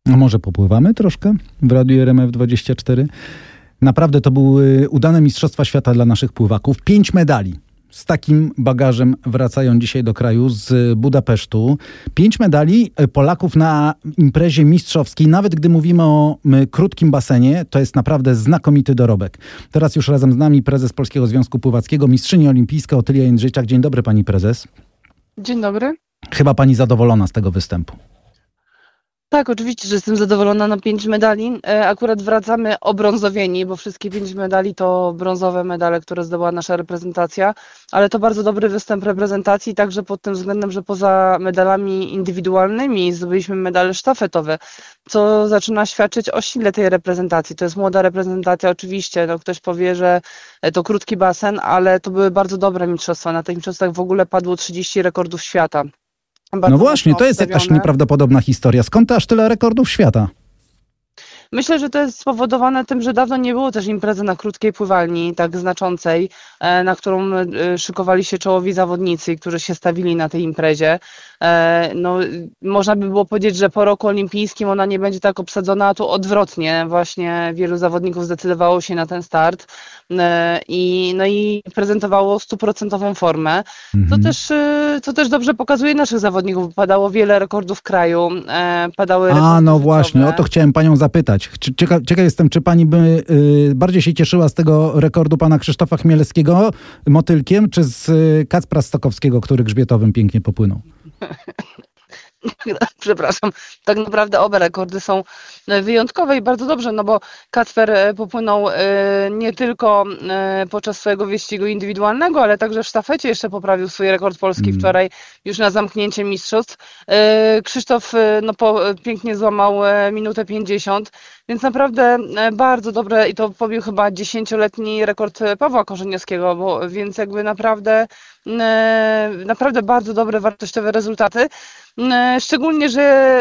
A może popływamy troszkę w Radiu RMF24? Naprawdę to były udane Mistrzostwa Świata dla naszych pływaków. 5 medali. Z takim bagażem wracają dzisiaj do kraju z Budapesztu. 5 medali Polaków na imprezie mistrzowskiej. Nawet gdy mówimy o krótkim basenie, to jest naprawdę znakomity dorobek. Teraz już razem z nami prezes Polskiego Związku Pływackiego, mistrzyni olimpijska Otylia Jędrzejczak. Dzień dobry, pani prezes. Dzień dobry. Chyba pani zadowolona z tego występu. Tak, oczywiście, że jestem zadowolona na 5 medali. Akurat wracamy obrązowieni, bo wszystkie 5 medali to brązowe medale, które zdobyła nasza reprezentacja, ale to bardzo dobry występ reprezentacji, także pod tym względem, że poza medalami indywidualnymi zdobyliśmy medale sztafetowe, co zaczyna świadczyć o sile tej reprezentacji. To jest młoda reprezentacja oczywiście, ktoś powie, że to krótki basen, ale to były bardzo dobre mistrzostwa. Na tych mistrzostwach w ogóle padło 30 rekordów świata. No właśnie, to jest jakaś nieprawdopodobna historia. Skąd aż tyle rekordów świata? Myślę, że to jest spowodowane tym, że dawno nie było też imprezy na krótkiej pływalni, tak znaczącej, na którą szykowali się czołowi zawodnicy, którzy się stawili na tej imprezie. No, można by było powiedzieć, że po roku olimpijskim ona nie będzie tak obsadzona, a tu odwrotnie. Właśnie wielu zawodników zdecydowało się na ten start i prezentowało 100% formę. To też dobrze pokazuje naszych zawodników. Padało wiele rekordów w kraju. Padały rekordy no właśnie, o to chciałem panią zapytać. Ciekaw jestem, czy pani by bardziej się cieszyła z tego rekordu pana Krzysztofa Chmielewskiego motylkiem, czy z Kacpra Stokowskiego, który grzbietowym pięknie popłynął? Przepraszam, tak naprawdę oba rekordy są wyjątkowe i bardzo dobrze, no bo Kacper popłynął nie tylko podczas swojego wyścigu indywidualnego, ale także w sztafecie jeszcze poprawił swój rekord polski wczoraj już na zamknięcie mistrzostw. Krzysztof pięknie złamał minutę 50, więc naprawdę bardzo dobre i to pobił chyba 10-letni rekord Pawła Korzeniowskiego, więc jakby naprawdę bardzo dobre, wartościowe rezultaty. Szczególnie, że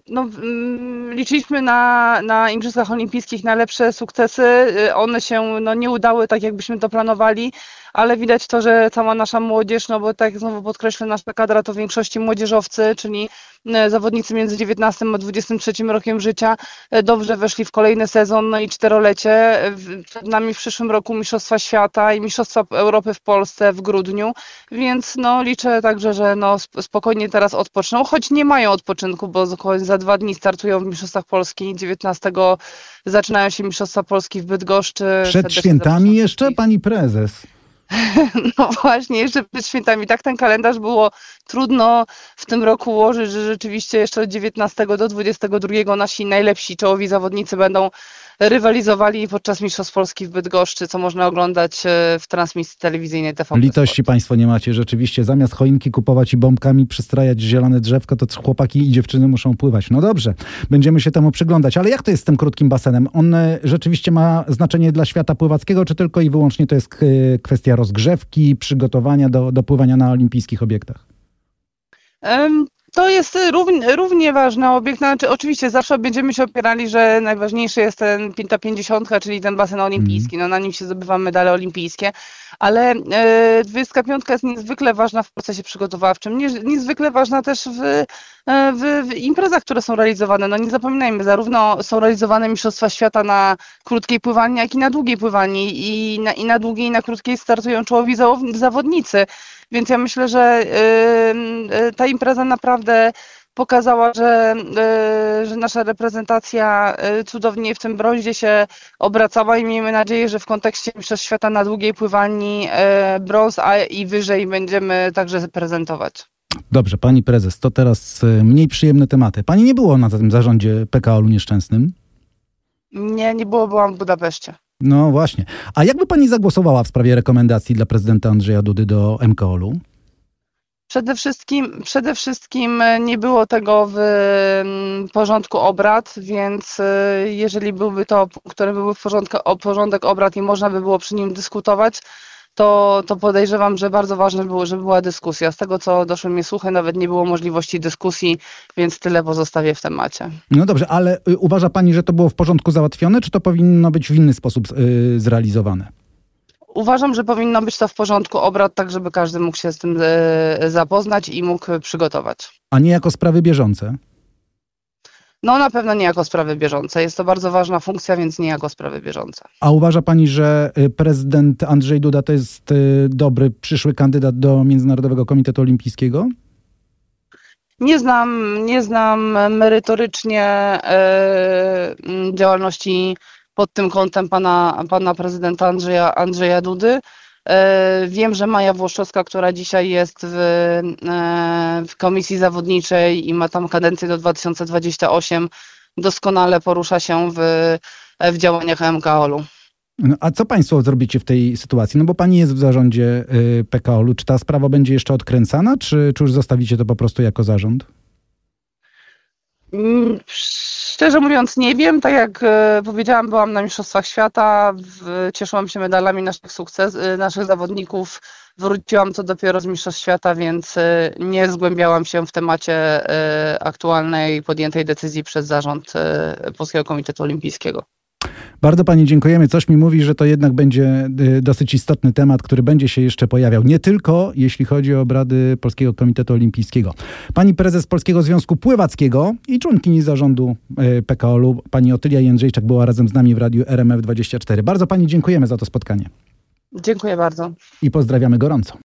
liczyliśmy na Igrzyskach Olimpijskich na lepsze sukcesy. One się nie udały tak, jakbyśmy to planowali, ale widać to, że cała nasza młodzież, bo tak znowu podkreślę, nasza kadra to w większości młodzieżowcy, czyli zawodnicy między 19 a 23 rokiem życia, dobrze weszli w kolejny sezon i 4-lecie. Przed nami w przyszłym roku Mistrzostwa Świata i Mistrzostwa Europy w Polsce w grudniu, więc liczę także, że spokojnie teraz odpoczną, choć nie mają odpoczynku, bo za 2 dni startują w Mistrzostwach Polski, 19 zaczynają się Mistrzostwa Polski w Bydgoszczy. Przed świętami jeszcze, pani prezes? No właśnie, jeszcze przed świętami. Tak ten kalendarz było trudno w tym roku ułożyć, że rzeczywiście jeszcze od 19 do 22 nasi najlepsi czołowi zawodnicy będą rywalizowali podczas Mistrzostw Polski w Bydgoszczy, co można oglądać w transmisji telewizyjnej TVP Litości Sport. państwo nie macie, rzeczywiście. Zamiast choinki kupować i bombkami przystrajać zielone drzewko, to chłopaki i dziewczyny muszą pływać. No dobrze, będziemy się temu przyglądać. Ale jak to jest z tym krótkim basenem? On rzeczywiście ma znaczenie dla świata pływackiego, czy tylko i wyłącznie to jest kwestia rozgrzewki, przygotowania do pływania na olimpijskich obiektach? To jest równie ważny obiekt, znaczy oczywiście zawsze będziemy się opierali, że najważniejszy jest ta 50, czyli ten basen olimpijski, na nim się zdobywa medale olimpijskie, ale 25 jest niezwykle ważna w procesie przygotowawczym, niezwykle ważna też w imprezach, które są realizowane. Nie zapominajmy, zarówno są realizowane Mistrzostwa Świata na krótkiej pływalni, jak i na długiej pływalni i na długiej i na krótkiej startują czołowi zawodnicy. Więc ja myślę, że ta impreza naprawdę pokazała, że nasza reprezentacja cudownie w tym brązie się obracała i miejmy nadzieję, że w kontekście Mistrzostw Świata na długiej pływalni brąz, a i wyżej będziemy także prezentować. Dobrze, pani prezes, to teraz mniej przyjemne tematy. Pani nie było na tym zarządzie PKOL-u nieszczęsnym? Nie było, byłam w Budapeszcie. No właśnie. A jakby pani zagłosowała w sprawie rekomendacji dla prezydenta Andrzeja Dudy do MKOL-u? Przede wszystkim nie było tego w porządku obrad, więc jeżeli byłby to, który byłby w porządek obrad i można by było przy nim dyskutować, to podejrzewam, że bardzo ważne było, żeby była dyskusja. Z tego, co doszły mi słuchy, nawet nie było możliwości dyskusji, więc tyle pozostawię w temacie. No dobrze, ale uważa pani, że to było w porządku załatwione, czy to powinno być w inny sposób zrealizowane? Uważam, że powinno być to w porządku obrad, tak żeby każdy mógł się z tym zapoznać i mógł przygotować. A nie jako sprawy bieżące? No na pewno nie jako sprawy bieżące. Jest to bardzo ważna funkcja, więc nie jako sprawy bieżące. A uważa pani, że prezydent Andrzej Duda to jest dobry, przyszły kandydat do Międzynarodowego Komitetu Olimpijskiego? Nie znam merytorycznie działalności pod tym kątem pana prezydenta Andrzeja Dudy. Wiem, że Maja Włoszczowska, która dzisiaj jest w komisji zawodniczej i ma tam kadencję do 2028, doskonale porusza się w działaniach MKOL-u. No, a co państwo zrobicie w tej sytuacji? No bo pani jest w zarządzie PKOL-u. Czy ta sprawa będzie jeszcze odkręcana, czy już zostawicie to po prostu jako zarząd? Szczerze mówiąc nie wiem, tak jak powiedziałam, byłam na Mistrzostwach Świata, cieszyłam się medalami naszych zawodników, wróciłam co dopiero z Mistrzostw Świata, więc nie zgłębiałam się w temacie aktualnej podjętej decyzji przez zarząd Polskiego Komitetu Olimpijskiego. Bardzo pani dziękujemy. Coś mi mówi, że to jednak będzie dosyć istotny temat, który będzie się jeszcze pojawiał. Nie tylko jeśli chodzi o obrady Polskiego Komitetu Olimpijskiego. Pani prezes Polskiego Związku Pływackiego i członkini zarządu PKOL-u, pani Otylia Jędrzejczak, była razem z nami w Radiu RMF24. Bardzo pani dziękujemy za to spotkanie. Dziękuję bardzo. I pozdrawiamy gorąco.